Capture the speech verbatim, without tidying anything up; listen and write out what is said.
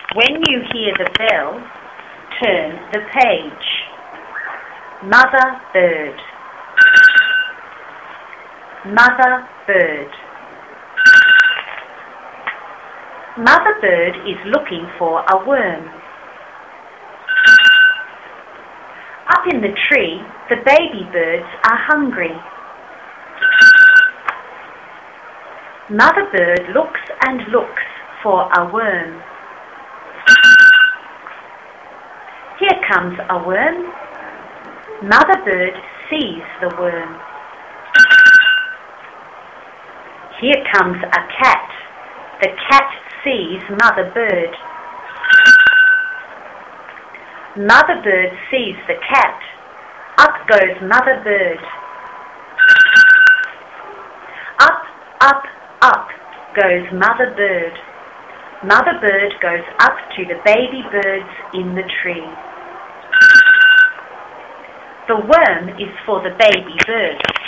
When you hear the bell, turn the page. Mother bird. Mother bird. Mother bird is looking for a worm. Up in the tree, the baby birds are hungry. Mother bird looks and looks for a worm. Here comes a worm. Mother bird sees the worm. Here comes a cat. The cat sees mother bird. Mother bird sees the cat. Up goes mother bird. Up, up, up goes mother bird. Mother bird goes up to the baby birds in the tree. The worm is for the baby bird.